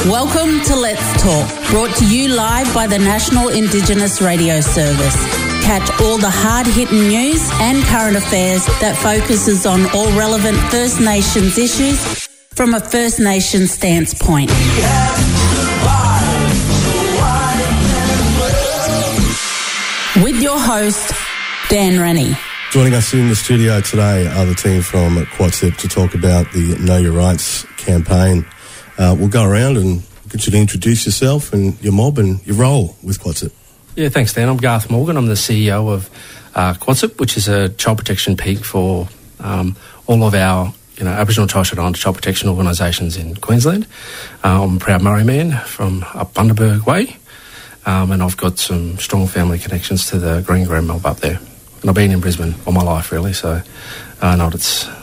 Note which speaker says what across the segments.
Speaker 1: Welcome to Let's Talk, brought to you live by the National Indigenous Radio Service. Catch all the hard-hitting news and current affairs that focuses on all relevant First Nations issues from a First Nations stance point. With your host, Dan Rennie.
Speaker 2: Joining us in the studio today are the team from QATSIP to talk about the Know Your Rights campaign. We'll go around and get you to introduce yourself and your mob and your role with QATSIP.
Speaker 3: Yeah, thanks, Dan. I'm Garth Morgan. I'm the CEO of QATSIP, which is a child protection peak for all of our Aboriginal and Torres Strait Islander child protection organisations in Queensland. I'm a proud Murray man from up Bundaberg Way, and I've got some strong family connections to the Green mob up there. And I've been in Brisbane all my life, really, so I know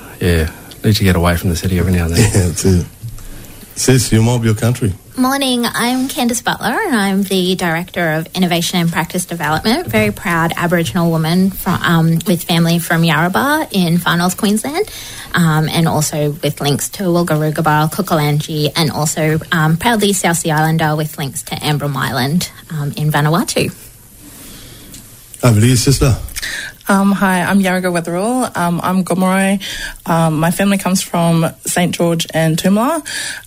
Speaker 3: need to get away from the city every now and then.
Speaker 2: Yeah, that's it. Sis, your mob, your country.
Speaker 4: Morning, I'm Candice Butler and I'm the Director of Innovation and Practice Development. Very proud Aboriginal woman from, with family from Yarrabah in Far North Queensland, and also with links to Wilgarugaba, Kukalangi, and also proudly South Sea Islander with links to Ambrym Island in Vanuatu.
Speaker 2: Over to you, sister.
Speaker 5: Hi, I'm Yarraga Weatherall. I'm Gomeroi. My family comes from St. George and Toomla,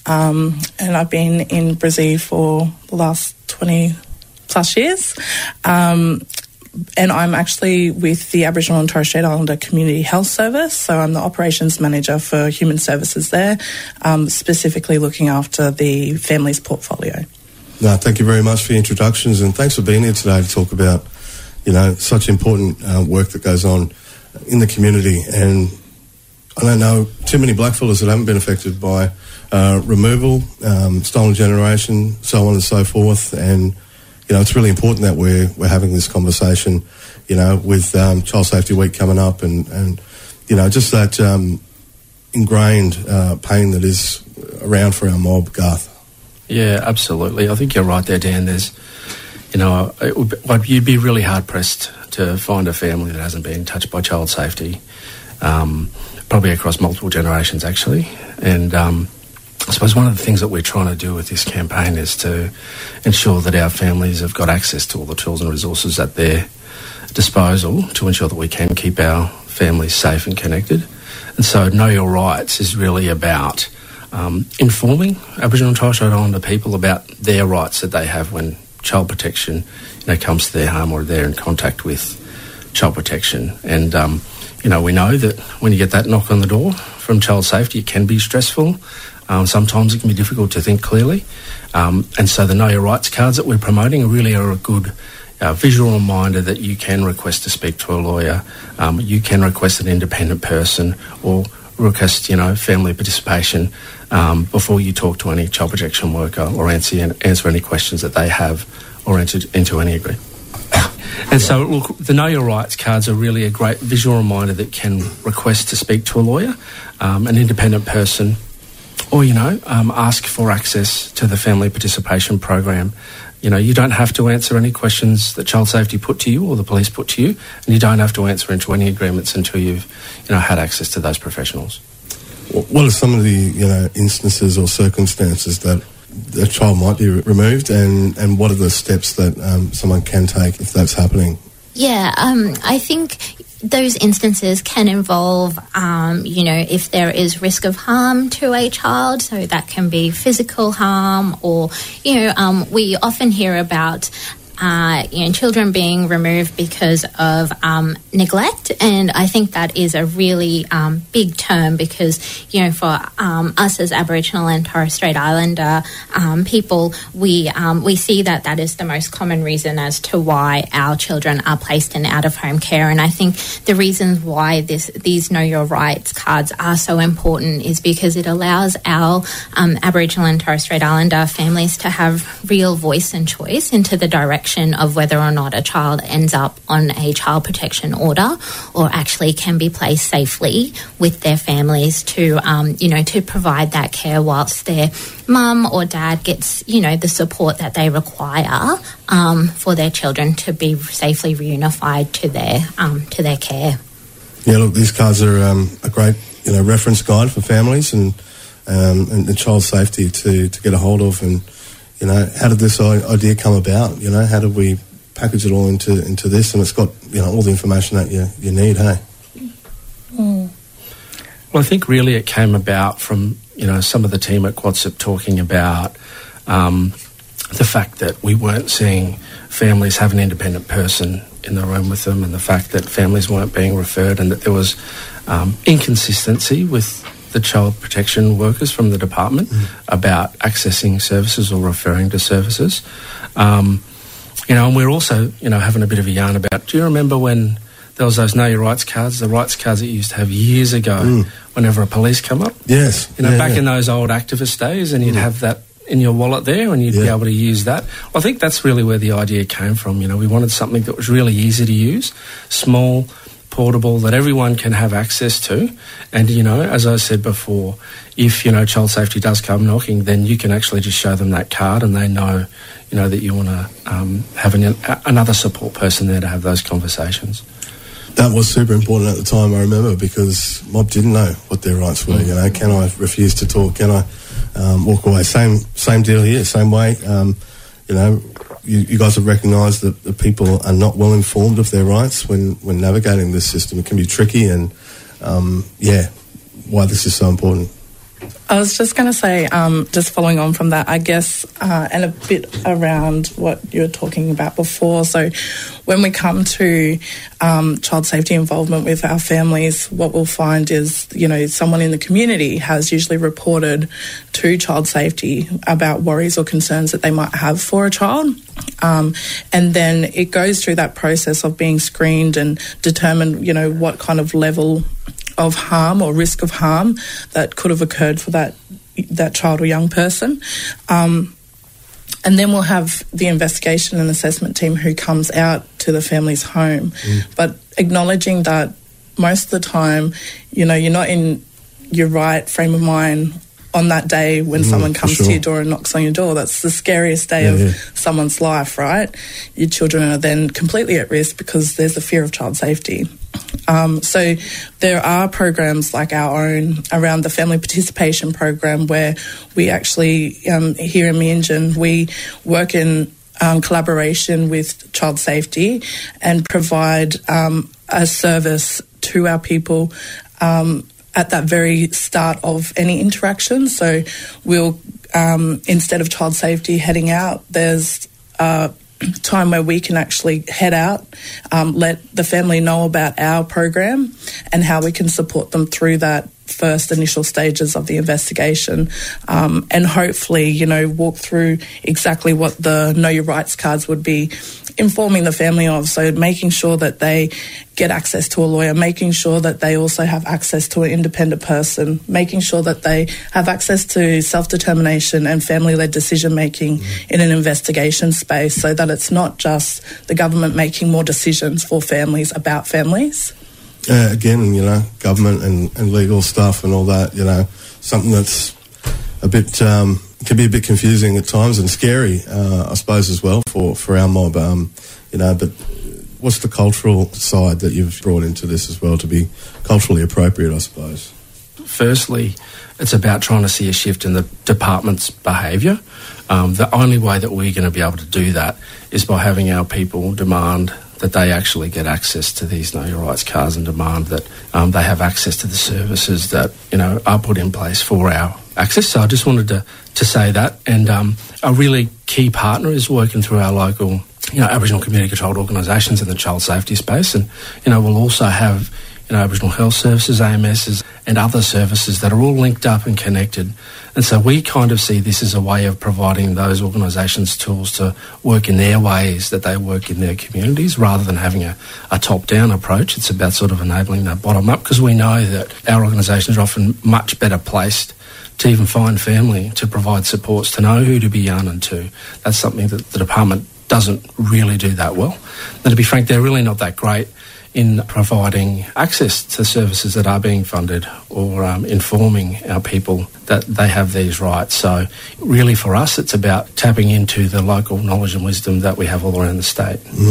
Speaker 5: and I've been in Brizzy for the last 20 plus years. And I'm actually with the Aboriginal and Torres Strait Islander Community Health Service, so I'm the Operations Manager for Human Services there, specifically looking after the family's portfolio.
Speaker 2: No, thank you very much for your introductions, and thanks for being here today to talk about such important work that goes on in the community. And I don't know too many blackfellas that haven't been affected by removal, stolen generation, so on and so forth. And, it's really important that we're having this conversation, with Child Safety Week coming up and just that ingrained pain that is around for our mob, Garth.
Speaker 3: Yeah, absolutely. I think you're right there, Dan. There's you'd be really hard-pressed to find a family that hasn't been touched by child safety, probably across multiple generations, actually. And I suppose one of the things that we're trying to do with this campaign is to ensure that our families have got access to all the tools and resources at their disposal to ensure that we can keep our families safe and connected. And so Know Your Rights is really about informing Aboriginal and Torres Strait Islander people about their rights that they have when child protection comes to their home or they're in contact with child protection. And we know that when you get that knock on the door from child safety, it can be stressful. Sometimes it can be difficult to think clearly, and so the Know Your Rights cards that we're promoting really are a good visual reminder that you can request to speak to a lawyer, you can request an independent person or request family participation before you talk to any child protection worker or answer any questions that they have or enter into any agreement. And so, look, the Know Your Rights cards are really a great visual reminder that can request to speak to a lawyer, an independent person, or, ask for access to the family participation program. You don't have to answer any questions that Child Safety put to you or the police put to you, and you don't have to answer into any agreements until you've, had access to those professionals.
Speaker 2: What are some of the, instances or circumstances that a child might be removed, and what are the steps that someone can take if that's happening?
Speaker 4: Yeah, I think those instances can involve, if there is risk of harm to a child, so that can be physical harm or, we often hear about children being removed because of neglect, and I think that is a really big term because, for us as Aboriginal and Torres Strait Islander people, we see that is the most common reason as to why our children are placed in out-of-home care. And I think the reasons why these Know Your Rights cards are so important is because it allows our Aboriginal and Torres Strait Islander families to have real voice and choice into the direction of whether or not a child ends up on a child protection order or actually can be placed safely with their families to, to provide that care whilst their mum or dad gets, the support that they require for their children to be safely reunified to their care.
Speaker 2: Yeah, look, these cards are a great, reference guide for families, and and child safety to get a hold of. And, you know, how did this idea come about? You know, how did we package it all into this? And it's got, you know, all the information that you need, hey?
Speaker 3: Well, I think really it came about from, you know, some of the team at QuadSIP talking about the fact that we weren't seeing families have an independent person in the room with them, and the fact that families weren't being referred, and that there was inconsistency with the child protection workers from the department about accessing services or referring to services. You know, and we're also, you know, having a bit of a yarn about, do you remember when there was those Know Your Rights cards, the rights cards that you used to have years ago whenever a police come up?
Speaker 2: Yes.
Speaker 3: You know, back in those old activist days, and you'd have that in your wallet there, and you'd be able to use that. Well, I think that's really where the idea came from. You know, we wanted something that was really easy to use, small, portable, that everyone can have access to. And, you know, as I said before, if, you know, child safety does come knocking, then you can actually just show them that card, and they know, you know, that you want to have another support person there to have those conversations.
Speaker 2: That was super important at the time, I remember, because mob didn't know what their rights were. You know, can I refuse to talk? Can I walk away? Same deal here, same way. You know, you guys have recognised that the people are not well informed of their rights when navigating this system. It can be tricky, and why this is so important.
Speaker 5: I was just going to say, just following on from that, I guess, and a bit around what you were talking about before. So when we come to child safety involvement with our families, what we'll find is, you know, someone in the community has usually reported to child safety about worries or concerns that they might have for a child. And then it goes through that process of being screened and determined, you know, what kind of level of harm or risk of harm that could have occurred for that child or young person. And then we'll have the investigation and assessment team who comes out to the family's home. But acknowledging that most of the time, you know, you're not in your right frame of mind on that day when someone comes to your door and knocks on your door. That's the scariest day of someone's life, right? Your children are then completely at risk because there's a fear of child safety. So there are programs like our own around the family participation program, where we actually, here in Meanjin, we work in collaboration with child safety and provide a service to our people at that very start of any interaction. So we'll, instead of child safety heading out, there's time where we can actually head out, let the family know about our program and how we can support them through that first initial stages of the investigation, and hopefully, you know, walk through exactly what the Know Your Rights cards would be informing the family of. So making sure that they get access to a lawyer, making sure that they also have access to an independent person, making sure that they have access to self-determination and family-led decision-making in an investigation space, so that it's not just the government making more decisions for families about families.
Speaker 2: Again, you know, government and legal stuff and all that, you know, something that's a bit, can be a bit confusing at times and scary, I suppose, as well for our mob, you know, but what's the cultural side that you've brought into this as well to be culturally appropriate, I suppose?
Speaker 3: Firstly, it's about trying to see a shift in the department's behaviour. The only way that we're going to be able to do that is by having our people demand that they actually get access to these Know Your Rights cards and demand that they have access to the services that, you know, are put in place for our access. So I just wanted to say that. And a really key partner is working through our local, you know, Aboriginal community controlled organisations in the child safety space. And, you know, we'll also have, you know, Aboriginal Health Services, AMSs and other services that are all linked up and connected. And so we kind of see this as a way of providing those organisations tools to work in their ways that they work in their communities, rather than having a top-down approach. It's about sort of enabling that bottom-up, because we know that our organisations are often much better placed to even find family, to provide supports, to know who to be yarning to. That's something that the department doesn't really do that well. And to be frank, they're really not that great in providing access to services that are being funded, or informing our people that they have these rights. So really for us, it's about tapping into the local knowledge and wisdom that we have all around the state.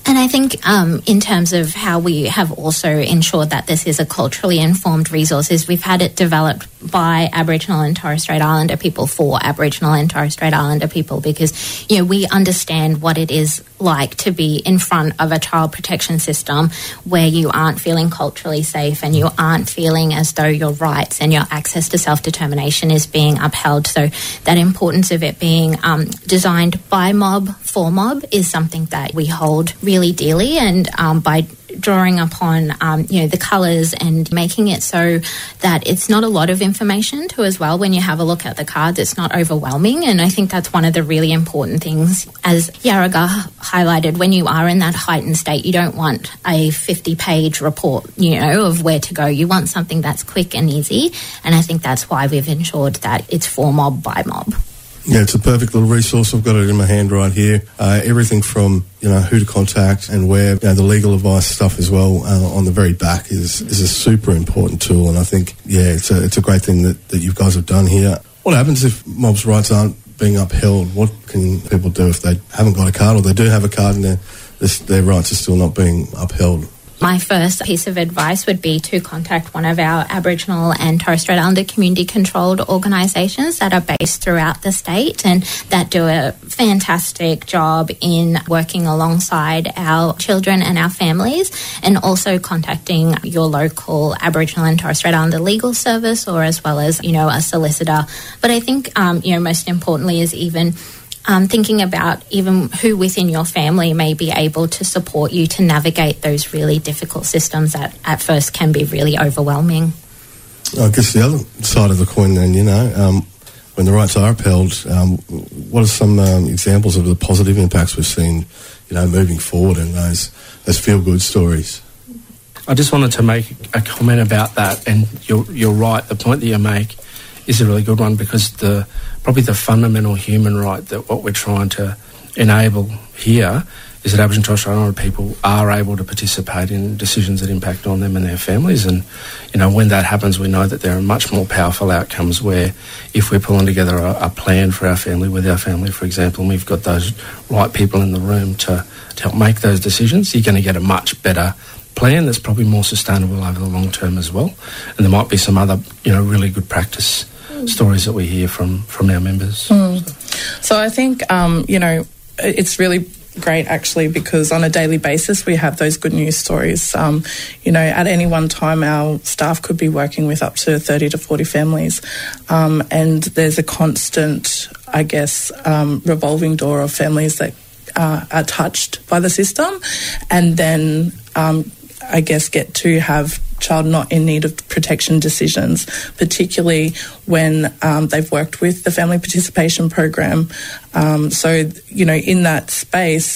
Speaker 4: And I think in terms of how we have also ensured that this is a culturally informed resource is we've had it developed by Aboriginal and Torres Strait Islander people for Aboriginal and Torres Strait Islander people, because, you know, we understand what it is like to be in front of a child protection system where you aren't feeling culturally safe and you aren't feeling as though your rights and your access to self-determination is being upheld. So that importance of it being designed by mob for mob is something that we hold really dearly, and by drawing upon the colours and making it so that it's not a lot of information too as well. When you have a look at the cards, it's not overwhelming, and I think that's one of the really important things. As Yarraga highlighted, when you are in that heightened state, you don't want a 50-page report, you know, of where to go. You want something that's quick and easy, and I think that's why we've ensured that it's for mob by mob.
Speaker 2: Yeah, it's a perfect little resource. I've got it in my hand right here. Everything from, you know, who to contact and where, you know, the legal advice stuff as well on the very back is a super important tool. And I think, yeah, it's a great thing that you guys have done here. What happens if mob's rights aren't being upheld? What can people do if they haven't got a card, or they do have a card and their rights are still not being upheld?
Speaker 4: My first piece of advice would be to contact one of our Aboriginal and Torres Strait Islander community-controlled organisations that are based throughout the state and that do a fantastic job in working alongside our children and our families, and also contacting your local Aboriginal and Torres Strait Islander legal service, or as well as, you know, a solicitor. But I think, most importantly is even thinking about even who within your family may be able to support you to navigate those really difficult systems that at first can be really overwhelming.
Speaker 2: I guess the other side of the coin then, you know, when the rights are upheld, what are some examples of the positive impacts we've seen, you know, moving forward, and those feel-good stories?
Speaker 3: I just wanted to make a comment about that, and you're right, the point that you make is a really good one, because probably the fundamental human right that what we're trying to enable here is that Aboriginal and Torres Strait Islander people are able to participate in decisions that impact on them and their families. And, you know, when that happens, we know that there are much more powerful outcomes where if we're pulling together a plan for our family, with our family, for example, and we've got those right people in the room to help make those decisions, you're going to get a much better plan that's probably more sustainable over the long term as well. And there might be some other, you know, really good practice stories that we hear from our members.
Speaker 5: So I think, it's really great actually, because on a daily basis we have those good news stories. At any one time our staff could be working with up to 30 to 40 families, and there's a constant, revolving door of families that are touched by the system, and then get to have child not in need of protection decisions, particularly when they've worked with the family participation program. In that space,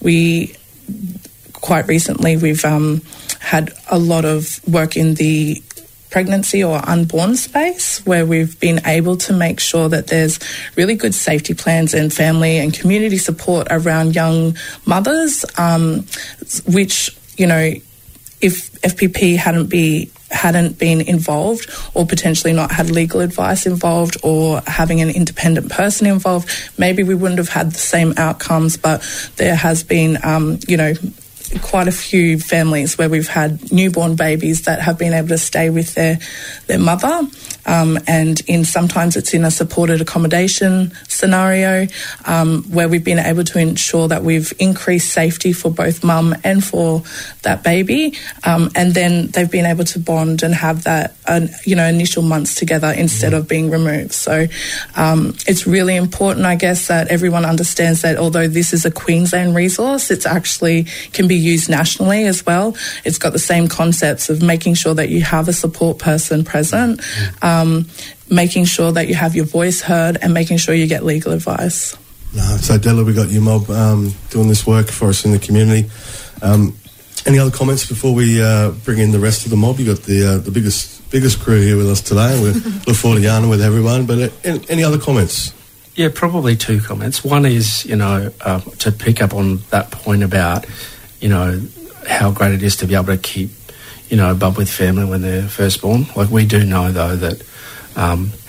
Speaker 5: quite recently we've had a lot of work in the pregnancy or unborn space, where we've been able to make sure that there's really good safety plans and family and community support around young mothers, which, if FPP hadn't been involved, or potentially not had legal advice involved, or having an independent person involved, maybe we wouldn't have had the same outcomes. But there has been, quite a few families where we've had newborn babies that have been able to stay with their mother, and sometimes it's in a supported accommodation scenario, where we've been able to ensure that we've increased safety for both mum and for that baby, and then they've been able to bond and have that initial months together instead of being removed. So it's really important, that everyone understands that although this is a Queensland resource, it's actually can be used nationally as well. It's got the same concepts of making sure that you have a support person present, making sure that you have your voice heard, and making sure you get legal advice.
Speaker 2: So Della, we got your mob doing this work for us in the community. Any other comments before we bring in the rest of the mob? You got the biggest crew here with us today. We look forward to yarning with everyone. But any other comments?
Speaker 3: Yeah, probably two comments. One is, to pick up on that point about, how great it is to be able to keep, bub with family when they're first born. Like, we do know, though, that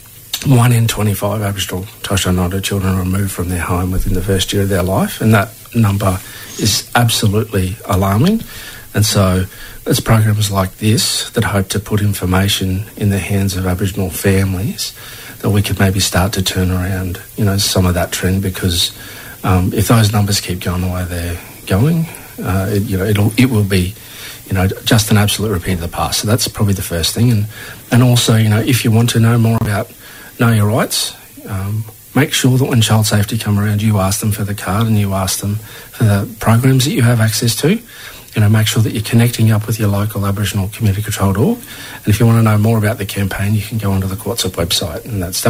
Speaker 3: 1 in 25 Aboriginal Torres Strait Islander children are removed from their home within the first year of their life, and that number is absolutely alarming. And so it's programs like this that hope to put information in the hands of Aboriginal families that we could maybe start to turn around, some of that trend, because if those numbers keep going the way they're going, it will be, just an absolute repeat of the past. So that's probably the first thing. And also, if you want to know more about Know Your Rights, make sure that when Child Safety come around, you ask them for the card and you ask them for the programs that you have access to. Make sure that you're connecting up with your local Aboriginal community controlled org. And if you want to know more about the campaign, you can go onto the QATSIP website, and that's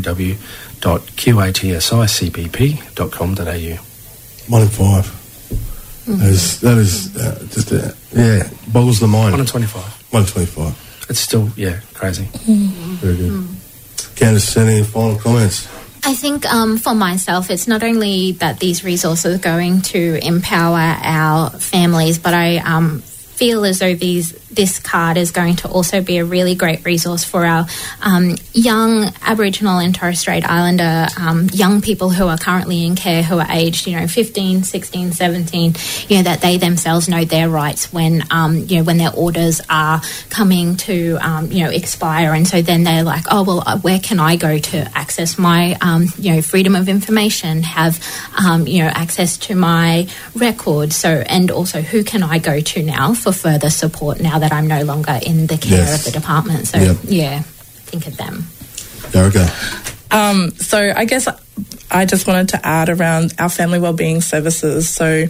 Speaker 3: www.qatsicpp.com.au.
Speaker 2: 1 in 5. That is just, boggles the mind.
Speaker 3: 1 in 25.
Speaker 2: 1 in 25.
Speaker 3: It's still, crazy.
Speaker 2: Very good. Candice, any final comments?
Speaker 4: I think for myself, it's not only that these resources are going to empower our families, but I feel as though this card is going to also be a really great resource for our young Aboriginal and Torres Strait Islander young people who are currently in care, who are aged, 15, 16, 17, that they themselves know their rights when, when their orders are coming to, expire. And so then they're like, oh, well, where can I go to access my, freedom of information, have, access to my records? So, and also who can I go to now for further support now that I'm no longer in the care of the department? So, think of them.
Speaker 2: Erica.
Speaker 5: So I guess I just wanted to add around our family wellbeing services. So,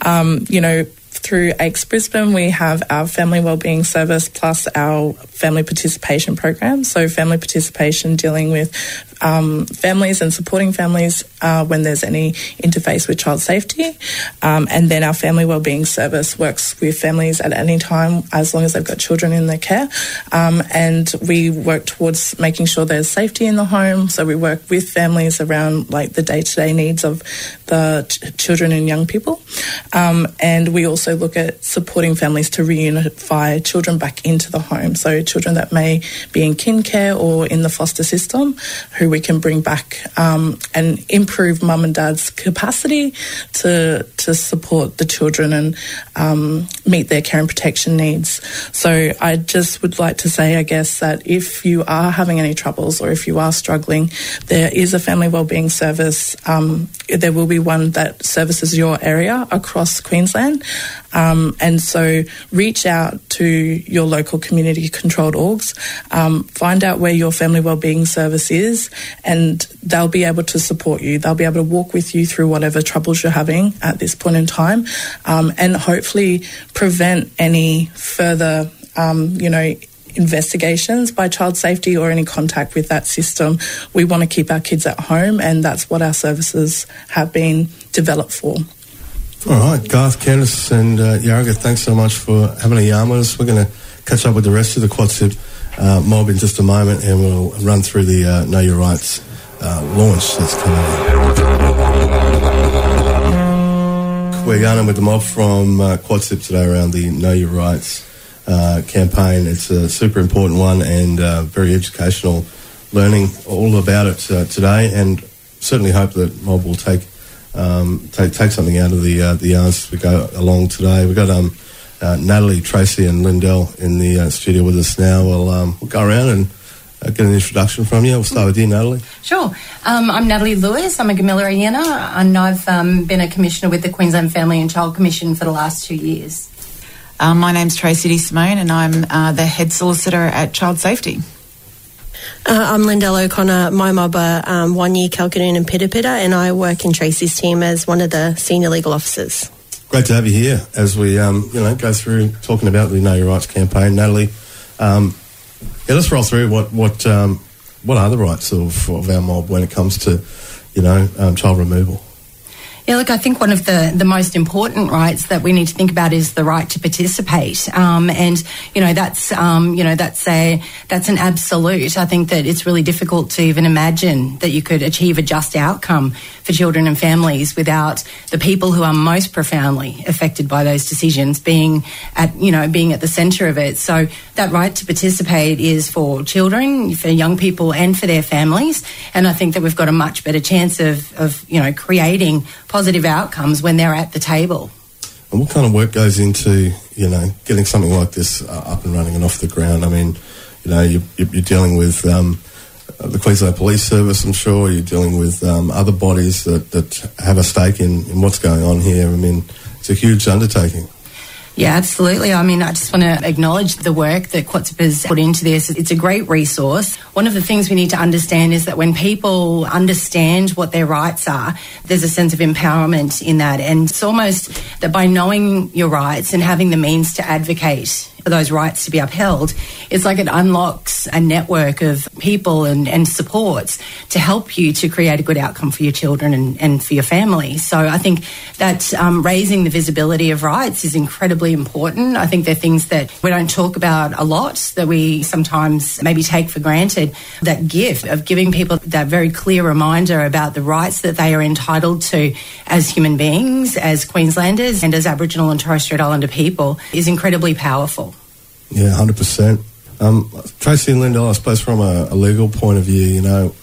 Speaker 5: through AICS Brisbane, we have our family wellbeing service plus our family participation program. So family participation dealing with families and supporting families when there's any interface with child safety. And then our family wellbeing service works with families at any time as long as they've got children in their care. And we work towards making sure there's safety in the home. So we work with families around the day-to-day needs of the children and young people. And we also look at supporting families to reunify children back into the home. So children that may be in kin care or in the foster system, who we can bring back and improve mum and dad's capacity to support the children and meet their care and protection needs. So I just would like to say, I guess, that if you are having any troubles or if you are struggling, there is a family wellbeing service. There will be one that services your area across Queensland. And so reach out to your local community controlled orgs, find out where your family wellbeing service is, and they'll be able to support you. They'll be able to walk with you through whatever troubles you're having at this point in time, and hopefully prevent any further, investigations by child safety or any contact with that system. We want to keep our kids at home, and that's what our services have been developed for.
Speaker 2: All right, Garth, Candice and Yarraga, thanks so much for having a yarn with us. We're going to catch up with the rest of the QATSIP mob in just a moment, and we'll run through the Know Your Rights launch that's coming up. We're yarning with the mob from QATSIP today around the Know Your Rights campaign. It's a super important one and very educational, learning all about it today, and certainly hope that mob will take something out of the yarns as we go along today. We've got Natalie, Tracy and Lindell in the studio with us now. We'll go around and get an introduction from you. We'll start with you, Natalie.
Speaker 6: Sure. I'm Natalie Lewis. I'm a Gamilarayena, and I've been a commissioner with the Queensland Family and Child Commission for the last 2 years.
Speaker 7: My name's Tracy Simone, and I'm the head solicitor at Child Safety.
Speaker 8: I'm Lindell O'Connor. My mob are 1 year Kalkadoon and Pitapita, and I work in Tracy's team as one of the senior legal officers.
Speaker 2: Great to have you here as we go through talking about the Know Your Rights campaign. Natalie, let's roll through what are the rights of our mob when it comes to child removal.
Speaker 6: Yeah, look, I think one of the most important rights that we need to think about is the right to participate, and that's an absolute. I think that it's really difficult to even imagine that you could achieve a just outcome for children and families without the people who are most profoundly affected by those decisions being at the centre of it. So that right to participate is for children, for young people, and for their families. And I think that we've got a much better chance of creating positive outcomes when they're at the table.
Speaker 2: And what kind of work goes into, getting something like this up and running and off the ground? I mean, you're dealing with the Queensland Police Service, I'm sure. You're dealing with other bodies that have a stake in what's going on here. I mean, it's a huge undertaking.
Speaker 6: Yeah, absolutely. I mean, I just want to acknowledge the work that QATSIP has put into this. It's a great resource. One of the things we need to understand is that when people understand what their rights are, there's a sense of empowerment in that. And it's almost that by knowing your rights and having the means to advocate for those rights to be upheld, it's like it unlocks a network of people and supports to help you to create a good outcome for your children and for your family. So I think that raising the visibility of rights is incredibly important. I think they're things that we don't talk about a lot, that we sometimes maybe take for granted. That gift of giving people that very clear reminder about the rights that they are entitled to as human beings, as Queenslanders and as Aboriginal and Torres Strait Islander people is incredibly powerful.
Speaker 2: Yeah, 100%. Tracy and Lindell, I suppose from a legal point of view,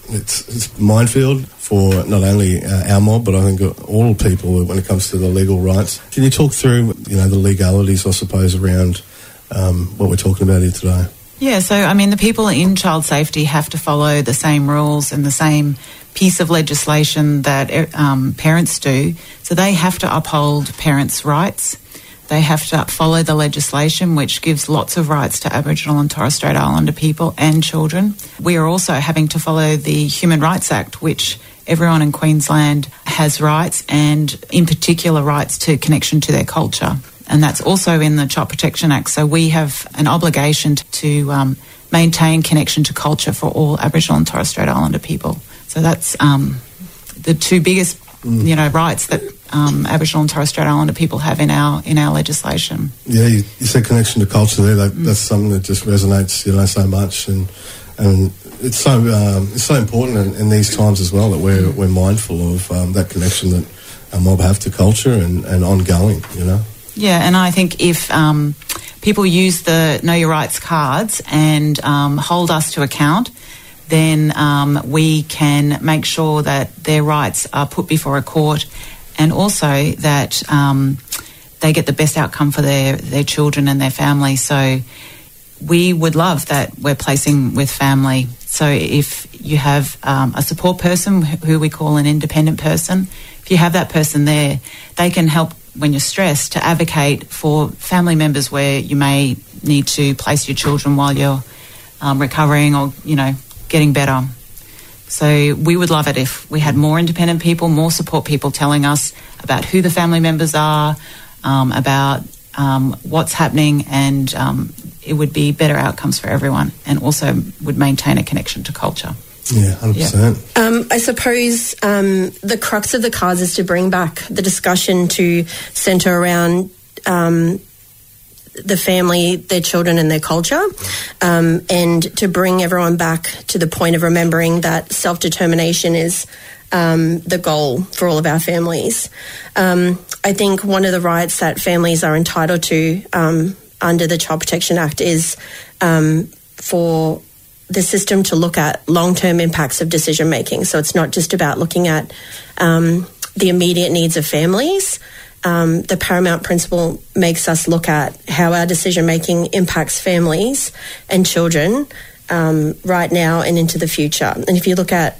Speaker 2: it's a minefield for not only our mob, but I think all people when it comes to the legal rights. Can you talk through, the legalities, I suppose, around what we're talking about here today?
Speaker 7: Yeah, so, I mean, the people in child safety have to follow the same rules and the same piece of legislation that parents do. So they have to uphold parents' rights. They have to follow the legislation, which gives lots of rights to Aboriginal and Torres Strait Islander people and children. We are also having to follow the Human Rights Act, which everyone in Queensland has rights, and in particular rights to connection to their culture. And that's also in the Child Protection Act. So we have an obligation to maintain connection to culture for all Aboriginal and Torres Strait Islander people. So that's the two biggest, rights that Aboriginal and Torres Strait Islander people have in our legislation.
Speaker 2: Yeah, you said connection to culture there. That's something that just resonates, so much, and it's so important in these times as well that we're mindful of that connection that our mob have to culture and ongoing.
Speaker 7: Yeah, and I think if people use the Know Your Rights cards and hold us to account, then we can make sure that their rights are put before a court, and also that they get the best outcome for their children and their family. So we would love that we're placing with family. So if you have a support person who we call an independent person, if you have that person there, they can help when you're stressed to advocate for family members where you may need to place your children while you're recovering or, getting better. So we would love it if we had more independent people, more support people telling us about who the family members are, about what's happening, and it would be better outcomes for everyone, and also would maintain a connection to culture.
Speaker 2: Yeah, 100%.
Speaker 8: I suppose the crux of the cards is to bring back the discussion to centre around the family, their children and their culture, and to bring everyone back to the point of remembering that self-determination is the goal for all of our families. I think one of the rights that families are entitled to under the Child Protection Act is for the system to look at long-term impacts of decision-making. So it's not just about looking at the immediate needs of families. The paramount principle makes us look at how our decision-making impacts families and children right now and into the future. And if you look at,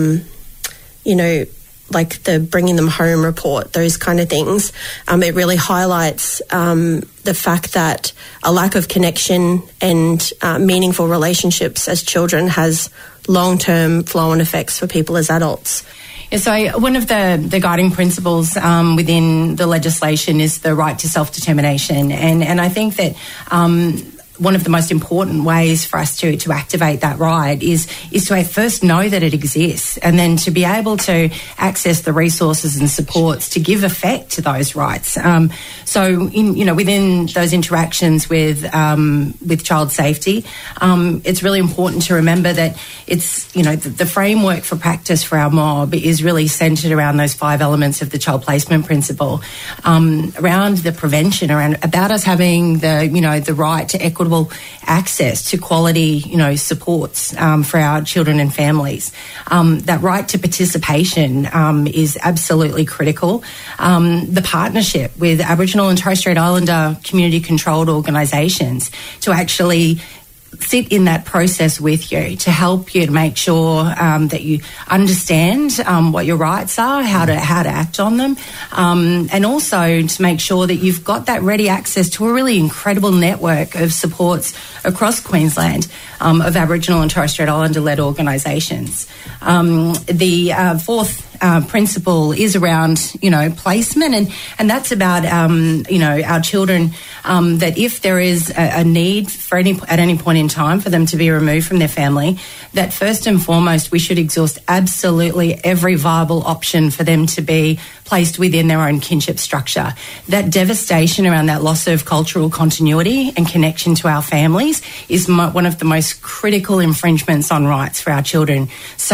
Speaker 8: like the Bringing Them Home report, those kind of things, it really highlights the fact that a lack of connection and meaningful relationships as children has long-term flow-on effects for people as adults.
Speaker 6: Yeah, so one of the guiding principles within the legislation is the right to self-determination. And I think that one of the most important ways for us to activate that right is to first know that it exists, and then to be able to access the resources and supports to give effect to those rights. So within those interactions with child safety, it's really important to remember that it's, the framework for practice for our mob is really centred around those 5 elements of the child placement principle, around the prevention, about us having the right to equitable inequitable access to quality, supports for our children and families. That right to participation is absolutely critical. The partnership with Aboriginal and Torres Strait Islander community-controlled organisations to actually sit in that process with you to help you to make sure that you understand what your rights are, how to act on them, and also to make sure that you've got that ready access to a really incredible network of supports across Queensland of Aboriginal and Torres Strait Islander-led organisations. The fourth principle is around, placement, and that's about, our children, that if there is a need at any point in time for them to be removed from their family, that first and foremost we should exhaust absolutely every viable option for them to be placed within their own kinship structure. That devastation around that loss of cultural continuity and connection to our families is one of the most critical infringements on rights for our children. So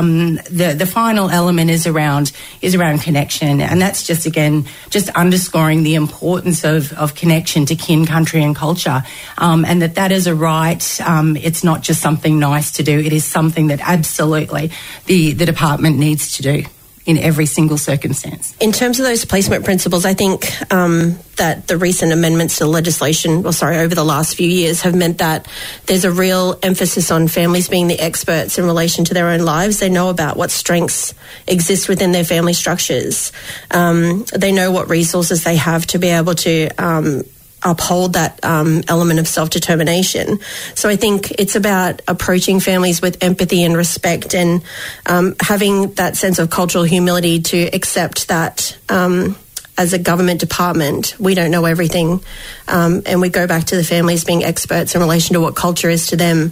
Speaker 6: the final element is around connection, and that's just underscoring the importance of connection to kin, country and culture, and that is a right. It's not just something nice to do, it is something that absolutely the department needs to do in every single circumstance.
Speaker 8: In terms of those placement principles, I think that the recent amendments to legislation, over the last few years have meant that there's a real emphasis on families being the experts in relation to their own lives. They know about what strengths exist within their family structures. They know what resources they have to be able to uphold that element of self-determination. So I think it's about approaching families with empathy and respect, and having that sense of cultural humility to accept that as a government department, we don't know everything, and we go back to the families being experts in relation to what culture is to them.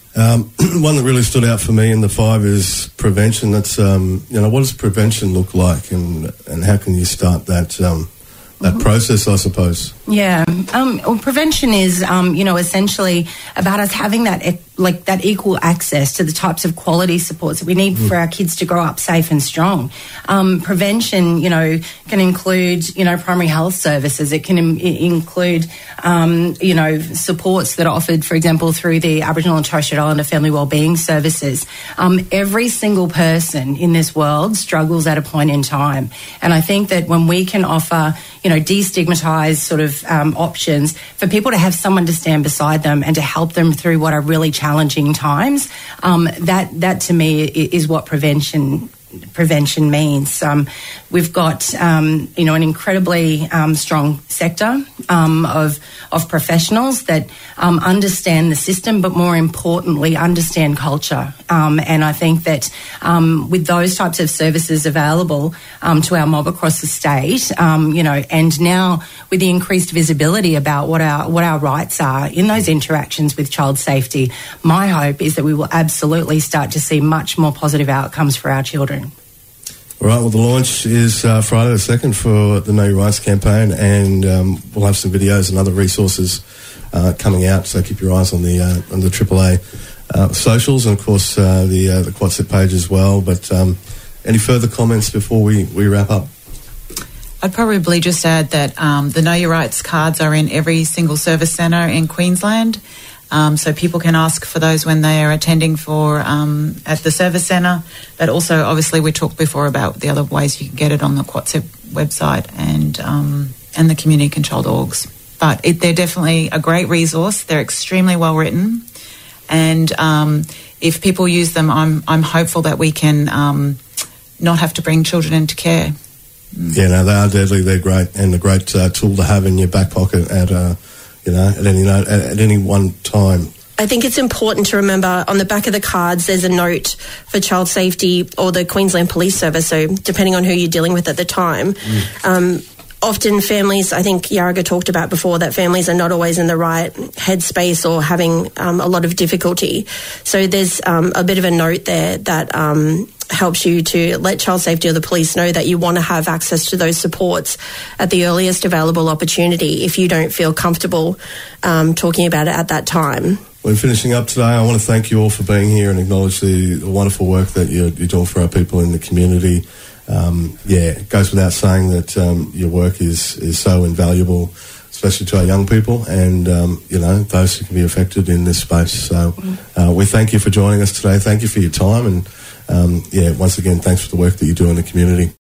Speaker 2: One that really stood out for me in the 5 is prevention. That's, what does prevention look like, and how can you start that process, I suppose?
Speaker 6: Yeah. Prevention is, essentially about us having that equal access to the types of quality supports that we need for our kids to grow up safe and strong. Prevention, can include, primary health services. It can include, supports that are offered, for example, through the Aboriginal and Torres Strait Islander Family Wellbeing Services. Every single person in this world struggles at a point in time. And I think that when we can offer, destigmatise sort of options for people to have someone to stand beside them and to help them through what are really challenging times, that to me is what prevention means. We've got an incredibly strong sector of professionals that understand the system, but more importantly understand culture, and I think that with those types of services available to our mob across the state, and now with the increased visibility about what our rights are in those interactions with child safety, my hope is that we will absolutely start to see much more positive outcomes for our children.
Speaker 2: All right, well, the launch is Friday the 2nd for the Know Your Rights campaign, and we'll have some videos and other resources coming out, so keep your eyes on the AAA socials, and of course the QuadSet page as well. But any further comments before we wrap up?
Speaker 7: I'd probably just add that the Know Your Rights cards are in every single service centre in Queensland. So people can ask for those when they are attending at the service centre. But also, obviously, we talked before about the other ways you can get it on the QuadSet website and the community-controlled orgs. But they're definitely a great resource. They're extremely well written, and if people use them, I'm hopeful that we can not have to bring children into care.
Speaker 2: Yeah, no, they are deadly. They're great, and a great tool to have in your back pocket at any one time.
Speaker 8: I think it's important to remember on the back of the cards there's a note for child safety or the Queensland Police Service, so depending on who you're dealing with at the time. Often families, I think Yarraga talked about before, that families are not always in the right headspace or having a lot of difficulty. So there's a bit of a note there that helps you to let child safety or the police know that you want to have access to those supports at the earliest available opportunity if you don't feel comfortable talking about it at that time.
Speaker 2: We're finishing up today. I want to thank you all for being here and acknowledge the wonderful work that you're doing for our people in the community. It goes without saying that your work is so invaluable. It's especially to our young people and, those who can be affected in this space. So we thank you for joining us today. Thank you for your time. And, once again, thanks for the work that you do in the community.